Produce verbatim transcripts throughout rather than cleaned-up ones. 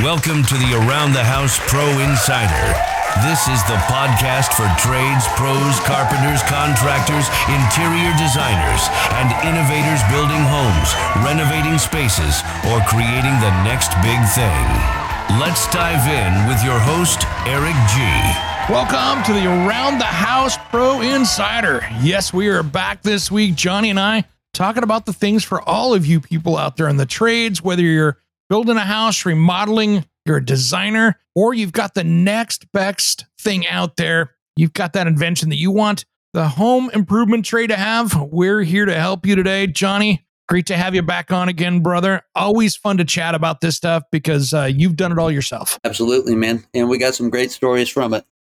Welcome to the Around the House Pro Insider. This is the podcast for trades, pros, carpenters, contractors, interior designers, and innovators building homes, renovating spaces, or creating the next big thing. Let's dive in with your host, Eric G. Welcome to the Around the House Pro Insider. Yes, we are back this week, Johnny and I, talking about the things for all of you people out there in the trades, whether you're building a house, remodeling, you're a designer, or you've got the next best thing out there. You've got that invention that you want the home improvement trade to have. We're here to help you today. Johnny, great to have you back on again, brother. Always fun to chat about this stuff because uh, you've done it all yourself. Absolutely, man. And we got some great stories from it.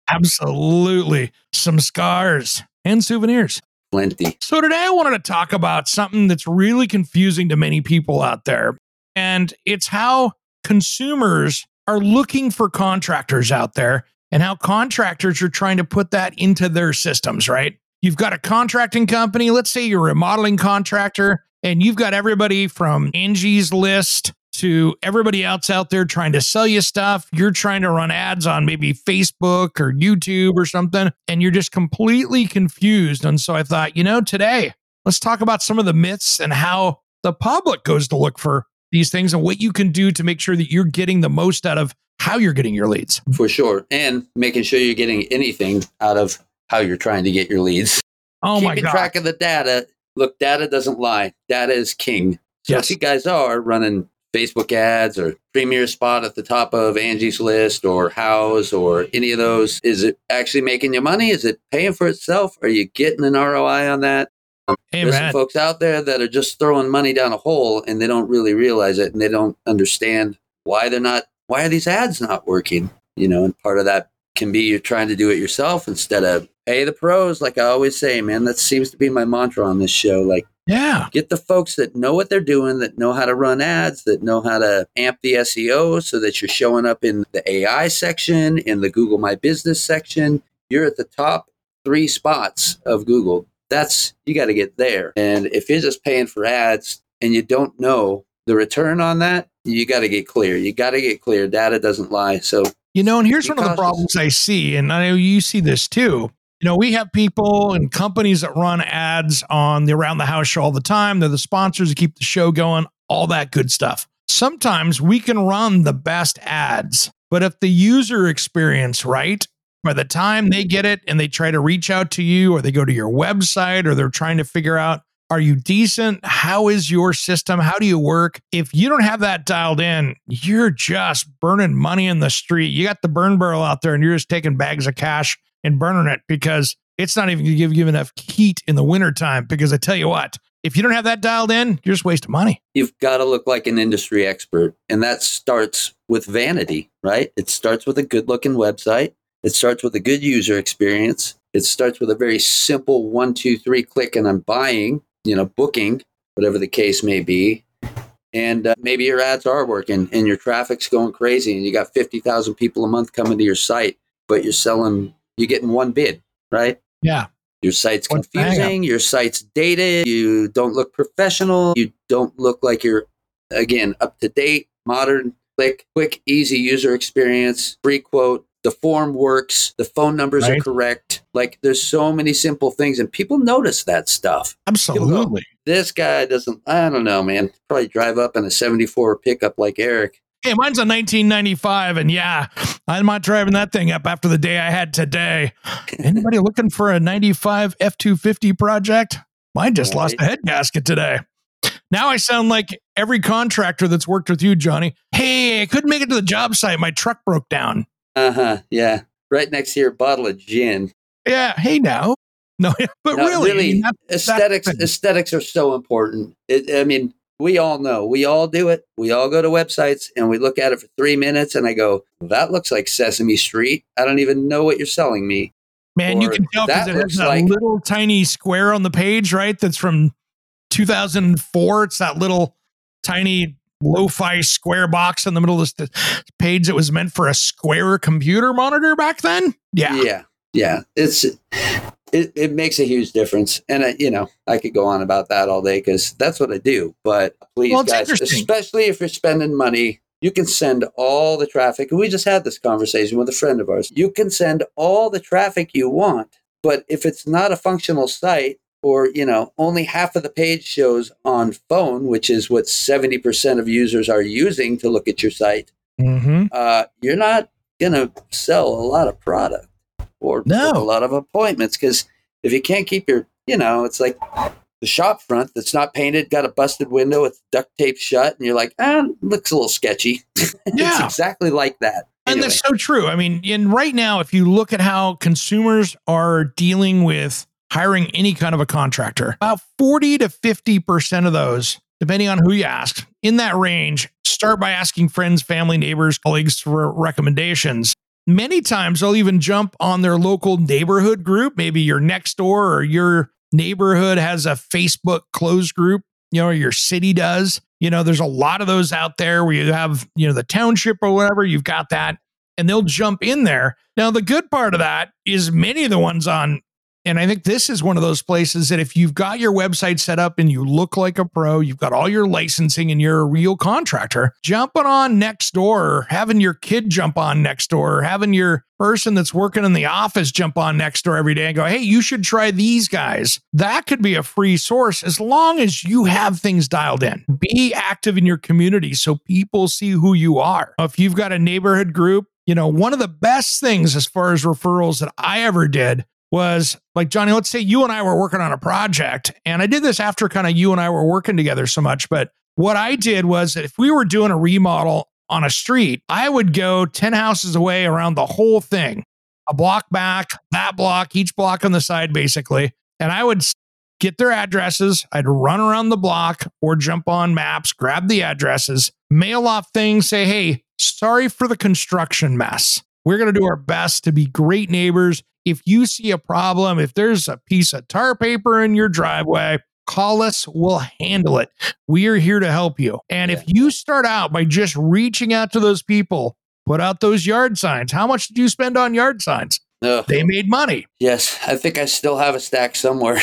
Absolutely. Some scars and souvenirs. Plenty. So today I wanted to talk about something that's really confusing to many people out there. And it's how consumers are looking for contractors out there and how contractors are trying to put that into their systems, right? You've got a contracting company. Let's say you're a remodeling contractor and you've got everybody from Angie's List to everybody else out there trying to sell you stuff. You're trying to run ads on maybe Facebook or YouTube or something, and you're just completely confused. And so I thought, you know, today, let's talk about some of the myths and how the public goes to look for these things and what you can do to make sure that you're getting the most out of how you're getting your leads. For sure. And making sure you're getting anything out of how you're trying to get your leads. Oh my God. Keeping track of the data. Look, data doesn't lie. Data is king. So Yes. if you guys are running Facebook ads or Premier Spot at the top of Angie's List or House or any of those, is it actually making you money? Is it paying for itself? Are you getting an R O I on that? Um, Hey, there's man. some folks out there that are just throwing money down a hole and they don't really realize it and they don't understand why they're not, why are these ads not working? You know, and part of that can be you're trying to do it yourself instead of pay the pros. Like I always say, man, that seems to be my mantra on this show. Like, Yeah. get the folks that know what they're doing, that know how to run ads, that know how to amp the S E O so that you're showing up in the A I section, in the Google My Business section. You're at the top three spots of Google. That's, you got to get there. And if you're just paying for ads and you don't know the return on that, you got to get clear. You got to get clear. Data doesn't lie. So, You know, and here's Be one of the cautious. problems I see, and I know you see this too. You know, we have people and companies that run ads on the Around the House show all the time. They're the sponsors that keep the show going, all that good stuff. Sometimes we can run the best ads, but if the user experience, right, by the time they get it and they try to reach out to you or they go to your website or they're trying to figure out, are you decent? How is your system? How do you work? If you don't have that dialed in, you're just burning money in the street. You got the burn barrel out there and you're just taking bags of cash and burning it because it's not even going to give you enough heat in the wintertime. Because I tell you what, if you don't have that dialed in, you're just wasting money. you've got to look like an industry expert. And that starts with vanity, right? It starts with a good looking website. It starts with a good user experience. It starts with a very simple one, two, three click and I'm buying, you know, booking, whatever the case may be. And uh, maybe your ads are working and your traffic's going crazy and you got fifty thousand people a month coming to your site, but you're selling, you're getting one bid, right? Yeah. Your site's What's the hang up? confusing. Your site's dated. You don't look professional. You don't look like you're, again, up to date, modern, quick, quick, easy user experience, free quote. The form works. The phone numbers Right. are correct. Like there's so many simple things and people notice that stuff. Absolutely. This guy doesn't, I don't know, man. Probably drive up in a seventy-four pickup like Eric. Hey, mine's a nineteen ninety-five, and yeah, I'm not driving that thing up after the day I had today. Anybody looking for a ninety-five F two fifty project? Mine just Right. lost a head gasket today. Now I sound like every contractor that's worked with you, Johnny. Hey, I couldn't make it to the job site. My truck broke down. Uh-huh. Yeah. Right next to your bottle of gin. Yeah, hey now. No, but No, really, I mean, that- aesthetics that's the thing. aesthetics are so important. It, I mean, we all know, we all do it. We all go to websites and we look at it for three minutes and I go, that looks like Sesame Street. I don't even know what you're selling me. Man, you Or can tell because that it has looks that like- little tiny square on the page, right? That's from two thousand four. It's that little tiny lo-fi square box in the middle of this page that was meant for a square computer monitor back then. Yeah. Yeah. Yeah. It's, it, it makes a huge difference. And, I, you know, I could go on about that all day because that's what I do. But please, Well, it's guys, interesting. especially if you're spending money, You can send all the traffic. And we just had this conversation with a friend of ours. You can send all the traffic you want, but if it's not a functional site, or, you know, only half of the page shows on phone, which is what seventy percent of users are using to look at your site, mm-hmm. uh, you're not going to sell a lot of product or no. a lot of appointments. Because if you can't keep your, you know, it's like the shop front that's not painted, got a busted window, it's duct tape shut, and you're like, ah, looks a little sketchy. Yeah. It's exactly like that. And anyway. that's so true. I mean, and right now, if you look at how consumers are dealing with hiring any kind of a contractor, about forty to fifty percent of those, depending on who you ask, in that range, start by asking friends, family, neighbors, colleagues for recommendations. Many times they'll even jump on their local neighborhood group. Maybe your next door or your neighborhood has a Facebook closed group, you know, or your city does. You know, there's a lot of those out there where you have, you know, the township or whatever, you've got that, and they'll jump in there. Now, the good part of that is many of the ones on, and I think this is one of those places that if you've got your website set up and you look like a pro, you've got all your licensing and you're a real contractor, jumping on Nextdoor, or having your kid jump on Nextdoor, or having your person that's working in the office jump on Nextdoor every day and go, hey, you should try these guys. That could be a free source as long as you have things dialed in. Be active in your community so people see who you are. If you've got a neighborhood group, you know, one of the best things as far as referrals that I ever did was like, Johnny, let's say you and I were working on a project, and I did this after kind of you and I were working together so much. But what I did was that if we were doing a remodel on a street, I would go ten houses away around the whole thing, a block back, that block, each block on the side, basically. And I would get their addresses. I'd run around the block or jump on maps, grab the addresses, mail off things, say, hey, sorry for the construction mess. We're going to do our best to be great neighbors. If you see a problem, if there's a piece of tar paper in your driveway, call us. We'll handle it. We are here to help you. And if you start out by just reaching out to those people, put out those yard signs. How much did you spend on yard signs? No. They made money. Yes. I think I still have a stack somewhere.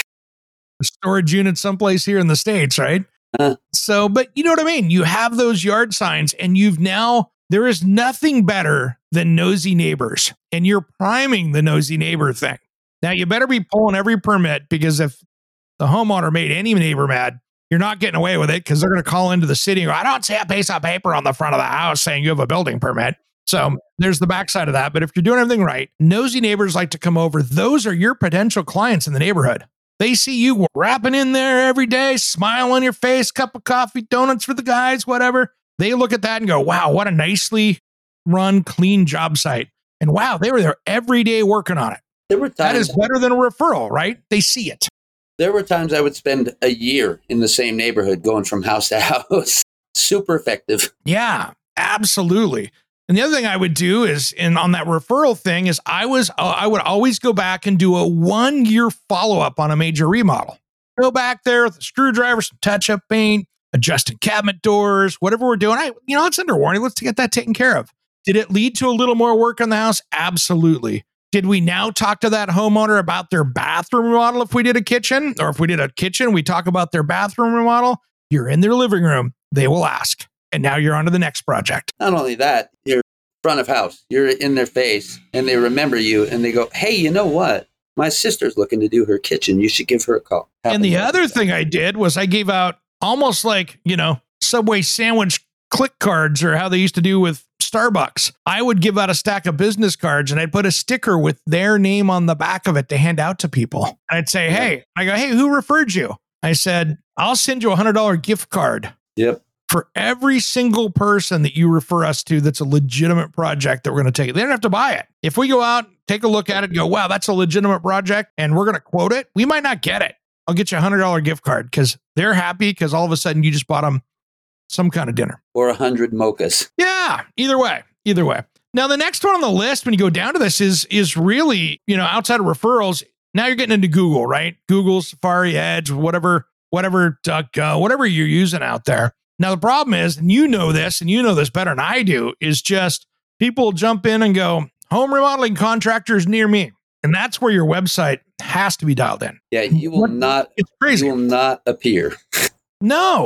A storage unit someplace here in the States, right? Uh, so, but you know what I mean? You have those yard signs, and you've now, there is nothing better than nosy neighbors, and you're priming the nosy neighbor thing. Now, you better be pulling every permit, because if the homeowner made any neighbor mad, you're not getting away with it, because they're going to call into the city and go, I don't see a piece of paper on the front of the house saying you have a building permit. So there's the backside of that. But if you're doing everything right, nosy neighbors like to come over. Those are your potential clients in the neighborhood. They see you wrapping in there every day, smile on your face, cup of coffee, donuts for the guys, whatever. They look at that and go, wow, what a nicely run, clean job site. And wow, they were there every day working on it. There were times, that is better than a referral, right? They see it. There were times I would spend a year in the same neighborhood going from house to house. Super effective. Yeah, absolutely. And the other thing I would do is, in on that referral thing, is I was uh, I would always go back and do a one year follow up on a major remodel. Go back there with a screwdriver, some touch up paint, adjusting cabinet doors, whatever we're doing. I, you know, it's under warranty. Let's get that taken care of. Did it lead to a little more work on the house? Absolutely. Did we now talk to that homeowner about their bathroom remodel if we did a kitchen? Or if we did a kitchen, we talk about their bathroom remodel? You're in their living room. They will ask. And now you're on to the next project. Not only that, you're front of house. You're in their face, and they remember you, and they go, hey, you know what? My sister's looking to do her kitchen. You should give her a call. Happens and the other time. thing I did was I gave out almost like, you know, Subway sandwich click cards, or how they used to do with Starbucks. I would give out a stack of business cards, and I'd put a sticker with their name on the back of it to hand out to people. And I'd say, hey, I go, hey, who referred you? I said, I'll send you a one hundred dollars gift card. Yep. For every single person that you refer us to that's a legitimate project that we're going to take it. They don't have to buy it. If we go out, take a look at it and go, wow, that's a legitimate project, and we're going to quote it, we might not get it. I'll get you a one hundred dollars gift card, because they're happy because all of a sudden you just bought them some kind of dinner. Or a hundred mochas. Yeah, either way, either way. Now, the next one on the list, when you go down to this, is is really, you know, outside of referrals, now you're getting into Google, right? Google, Safari, Edge, whatever, whatever, DuckDuckGo, whatever you're using out there. Now, the problem is, and you know this, and you know this better than I do, is just people jump in and go, home remodeling contractors near me. And that's where your website has to be dialed in. Yeah, you will what, not, it's crazy. You will not appear. No.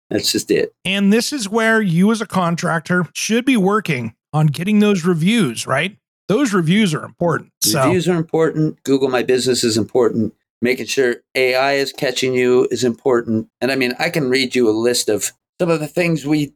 That's just it. And this is where you as a contractor should be working on getting those reviews, right? Those reviews are important. So, Reviews are important. Google My Business is important. Making sure A I is catching you is important. And I mean, I can read you a list of some of the things we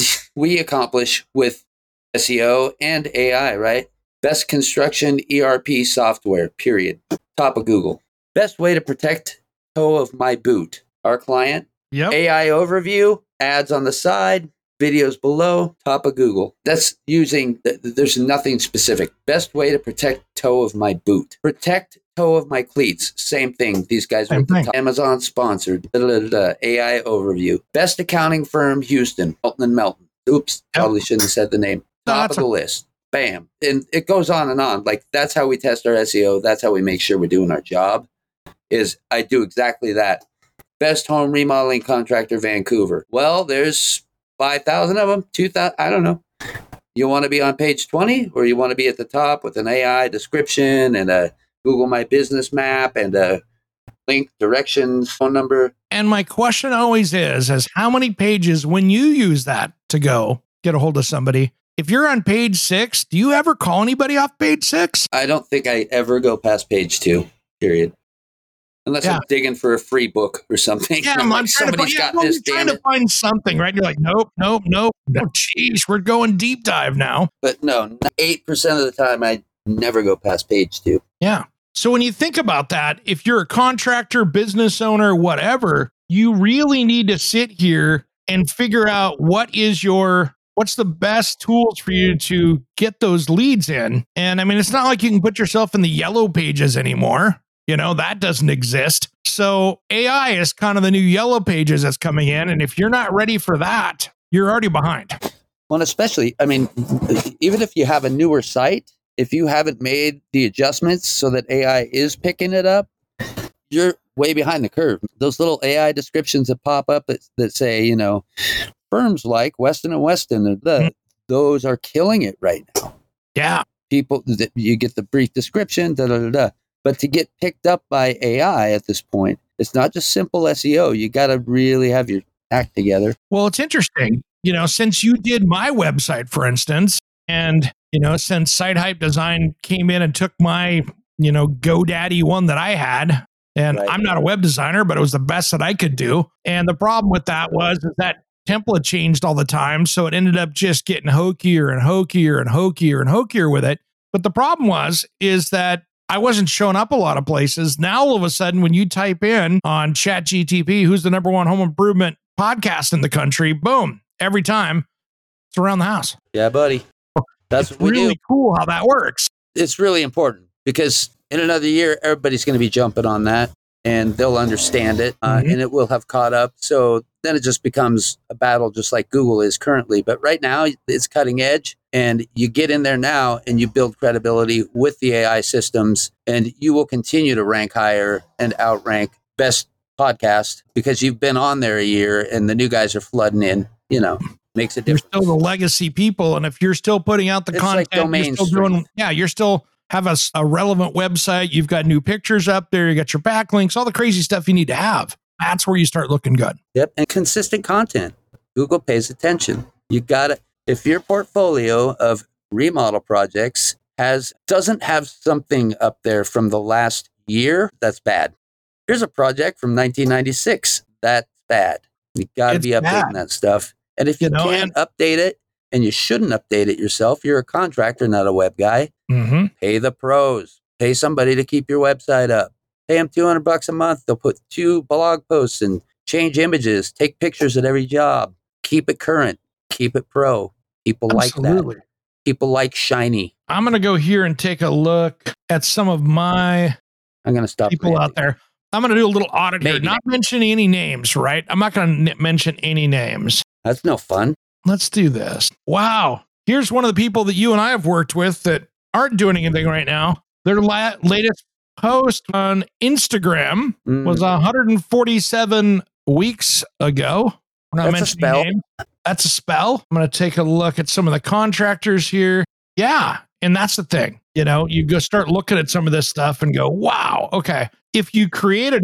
we accomplish with S E O and A I, right? Best construction E R P software, period. Top of Google. Best way to protect toe of my boot. Our client. yep. A I overview, ads on the side, videos below, top of Google. That's using, there's nothing specific. Best way to protect toe of my boot. Protect toe of my cleats. Same thing. These guys Same were the thing. top. Amazon sponsored. Da, da, da, da. A I overview. Best accounting firm, Houston. Melton and Melton. Oops, Yep. probably shouldn't have said the name. No, Top that's of the a- list. Bam. And it goes on and on. Like, that's how we test our S E O. That's how we make sure we're doing our job. Is I do exactly that. Best home remodeling contractor, Vancouver. Well, there's five thousand of them, two thousand, I don't know. You want to be on page twenty, or you want to be at the top with an A I description and a Google My Business map and a link, directions, phone number? And my question always is, is how many pages when you use that to go get a hold of somebody, if you're on page six, do you ever call anybody off page six? I don't think I ever go past page two, period. Unless Yeah. I'm digging for a free book or something. Yeah, I'm I'm, like, I'm trying, to, somebody's find- yeah, got well, this, you're trying damn to it. find something, right? You're like, nope, nope, nope. No, geez, we're going deep dive now. But no, eight percent of the time, I never go past page two. Yeah. So when you think about that, if you're a contractor, business owner, whatever, you really need to sit here and figure out what is your, what's the best tools for you to get those leads in. And I mean, it's not like you can put yourself in the yellow pages anymore. You know, that doesn't exist. So A I is kind of the new yellow pages that's coming in. And if you're not ready for that, you're already behind. Well, and especially, I mean, even if you have a newer site, if you haven't made the adjustments so that A I is picking it up, you're way behind the curve. Those little A I descriptions that pop up that, that say, you know, firms like Weston and Weston, the, Mm-hmm. those are killing it right now. Yeah. People, you get the brief description, da da da da. But to get picked up by A I at this point, it's not just simple S E O. You got to really have your act together. Well, it's interesting, you know, since you did my website, for instance, and, you know, since Site Hype Design came in and took my, you know, GoDaddy one that I had, and Right. I'm not a web designer, but it was the best that I could do. And the problem with that was is that template changed all the time. So it ended up just getting hokier and hokier and hokier and hokier with it. But the problem was, is that I wasn't showing up a lot of places. Now, all of a sudden, when you type in on ChatGTP, who's the number one home improvement podcast in the country, boom, every time it's around the house. Yeah, buddy. That's It's what we really do. cool how that works. It's really important because in another year, everybody's going to be jumping on that and they'll understand it uh, Mhm. and it will have caught up. So then it just becomes a battle just like Google is currently. But right now, it's cutting edge. And you get in there now and you build credibility with the A I systems, and you will continue to rank higher and outrank best podcast because you've been on there a year and the new guys are flooding in. You know, makes a You're difference. still the legacy people. And if you're still putting out the It's content, like domain you're still doing, strength. yeah, you're still have a, s- a relevant website. You've got new pictures up there. You got your backlinks, all the crazy stuff you need to have. That's where you start looking good. Yep. And consistent content. Google pays attention. You got to, if your portfolio of remodel projects has, doesn't have something up there from the last year, that's bad. Here's a project from nineteen ninety-six. That's bad. You got to It's be updating bad. that stuff. And if you, You know, can't update it, and you shouldn't update it yourself, you're a contractor, not a web guy. Mm-hmm. Pay the pros. Pay somebody to keep your website up. Pay them two hundred bucks a month. They'll put two blog posts and change images, take pictures at every job. Keep it current. Keep it pro. People Absolutely. like that. People like shiny. I'm going to go here and take a look at some of my I'm going to stop. people ranting. out there. I'm going to do a little audit here, Maybe. not mentioning any names, right? I'm not going to n- mention any names. That's no fun. Let's do this. Wow. Here's one of the people that you and I have worked with that aren't doing anything right now. Their la- latest post on Instagram Mm. was one hundred forty-seven weeks ago. We're not That's a mentioning spell. names. That's a spell. I'm going to take a look at some of the contractors here. Yeah. And that's the thing. You know, you go start looking at some of this stuff and go, wow, okay. If you created it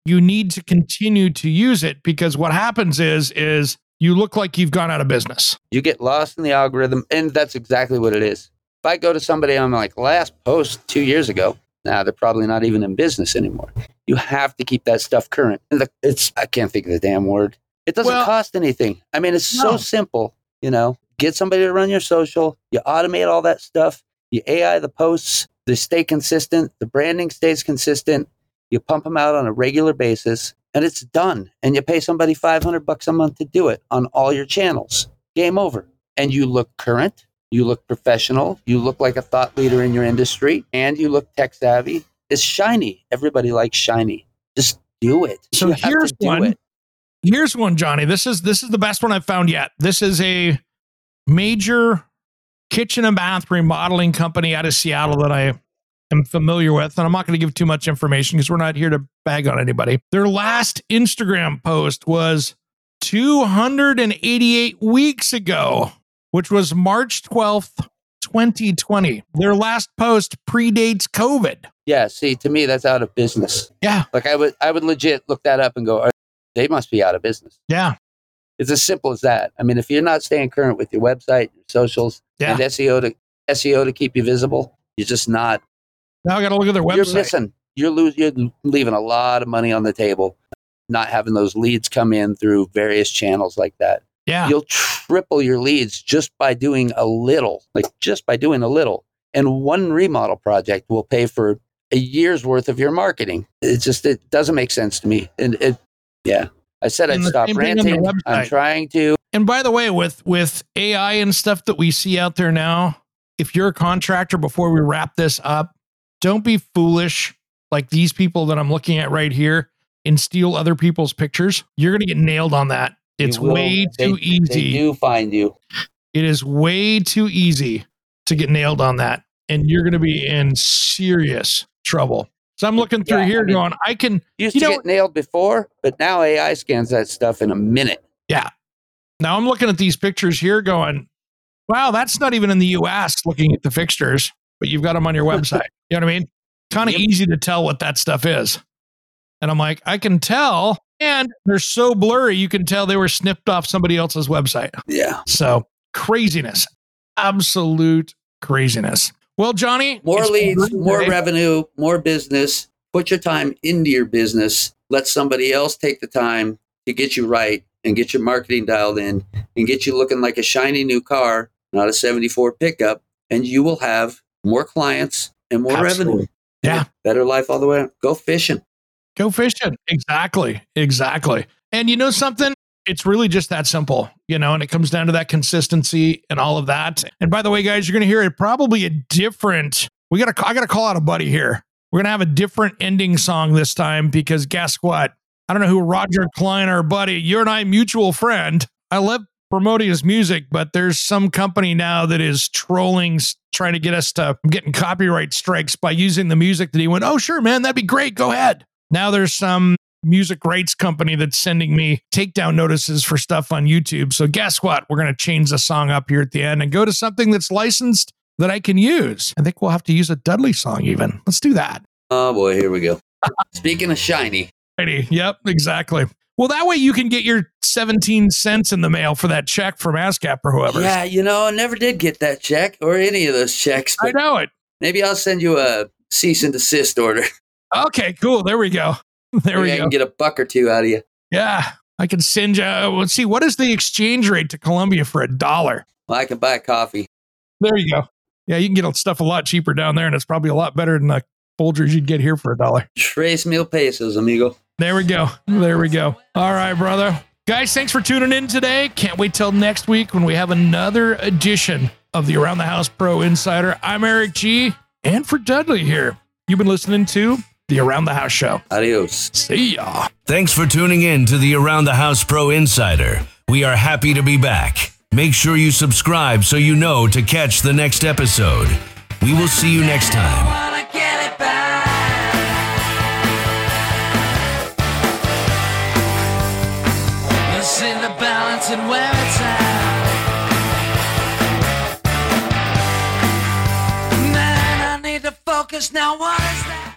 you need to continue to use it, because what happens is, is you look like you've gone out of business. You get lost in the algorithm, and that's exactly what it is. If I go to somebody, I'm like, last post two years ago, now they're probably not even in business anymore. You have to keep that stuff current. And the, it's, I can't think of the damn word. It doesn't Well, cost anything. I mean, it's no. so simple, you know, get somebody to run your social, you automate all that stuff, you A I the posts, they stay consistent, the branding stays consistent, you pump them out on a regular basis, and it's done. And you pay somebody five hundred bucks a month to do it on all your channels. Game over. And you look current, you look professional, you look like a thought leader in your industry, and you look tech savvy. It's shiny. Everybody likes shiny. Just do it. So You have to here's do one. it. Here's one, Johnny. This is this is the best one I've found yet. This is a major kitchen and bath remodeling company out of Seattle that I am familiar with, and I'm not going to give too much information because we're not here to bag on anybody. Their last Instagram post was two hundred eighty-eight weeks ago, which was March twelfth, twenty twenty. Their last post predates COVID. Yeah, see, to me, that's out of business. Yeah, Like I would, I would legit look that up and go, they must be out of business. yeah, It's as simple as that. I mean, if you're not staying current with your website, your socials, yeah. and S E O to S E O to keep you visible, you're just not. Now I got to look at their You're website. missing. You're losing. You're leaving a lot of money on the table, not having those leads come in through various channels like that. Yeah, You'll triple your leads just by doing a little, like just by doing a little. And one remodel project will pay for a year's worth of your marketing. It just, it doesn't make sense to me. And it, yeah, I said And I'd the stop same thing on their ranting. I'm website. trying to. And by the way, with with A I and stuff that we see out there now, if you're a contractor, before we wrap this up, don't be foolish like these people that I'm looking at right here and steal other people's pictures. You're going to get nailed on that. It's You will- way they- too They easy. do find you. It is way too easy to get nailed on that. And you're going to be in serious trouble. So I'm looking through Yeah, here I mean, going, I can, Used You to know- get nailed before, but now A I scans that stuff in a minute. yeah. Now I'm looking at these pictures here going, wow, that's not even in the U S looking at the fixtures, but you've got them on your website. You know what I mean? Kind of Yep. easy to tell what that stuff is. And I'm like, I can tell. And they're so blurry, you can tell they were snipped off somebody else's website. Yeah. So craziness, absolute craziness. Well, Johnny, More it's leads, been a more great day. revenue, more business. Put your time into your business. Let somebody else take the time to get you right and get your marketing dialed in and get you looking like a shiny new car, not a seventy-four pickup. And you will have more clients and more Absolutely. revenue. Yeah. Better life all the way. Go fishing. Go fishing. Exactly. Exactly. And you know something? It's really just that simple, you know, and it comes down to that consistency and all of that. And by the way, guys, you're going to hear it probably a different, we got to, I got to call out a buddy here. We're going to have a different ending song this time because guess what? I don't know who Roger Klein, our buddy, you and I mutual friend. I love promoting his music, but there's some company now that is trolling, s- trying to get us to getting copyright strikes by using the music that he went, oh, sure, man, that'd be great. Go ahead. Now there's some music rights company that's sending me takedown notices for stuff on YouTube. So guess what? We're going to change the song up here at the end and go to something that's licensed that I can use. I think we'll have to use a Dudley song even. Let's do that. Oh boy, here we go. Speaking of shiny, Righty. Yep, exactly. Well, that way you can get your seventeen cents in the mail for that check from ASCAP or whoever. yeah, you know, I never did get that check or any of those checks, I but know it. maybe I'll send you a cease and desist order. Okay, cool. There we go. There Maybe we I go. can get a buck or two out of you. Yeah, I can send you. uh, Let's see. What is the exchange rate to Colombia for a dollar? Well, I can buy coffee. There you go. Yeah, you can get stuff a lot cheaper down there, and it's probably a lot better than the Folgers you'd get here for a dollar. Tres mil pesos, amigo. There we go. There we go. All right, brother. Guys, thanks for tuning in today. Can't wait till next week when we have another edition of the Around the House Pro Insider. I'm Eric G. And for Dudley here, you've been listening to the Around the House Show. Adios. See ya. Thanks for tuning in to the Around the House Pro Insider. We are happy to be back. Make sure you subscribe so you know to catch the next episode. We will see you next time. See the balance and where it's at. Man, I need to focus now. What is that?